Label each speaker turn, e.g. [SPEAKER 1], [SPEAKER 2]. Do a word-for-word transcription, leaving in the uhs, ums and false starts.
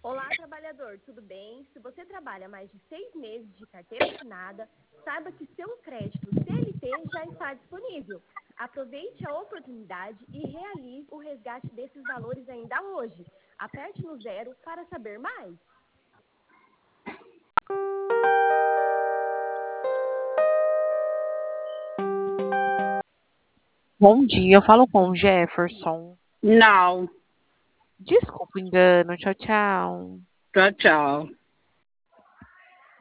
[SPEAKER 1] Olá, trabalhador, tudo bem? Se você trabalha mais de seis meses de carteira assinada, saiba que seu crédito C L T já está disponível. Aproveite a oportunidade e realize o resgate desses valores ainda hoje. Aperte no zero para saber mais.
[SPEAKER 2] Bom dia, eu falo com o Jefferson.
[SPEAKER 3] Não.
[SPEAKER 2] Desculpa o engano, tchau, tchau.
[SPEAKER 3] Tchau, tchau.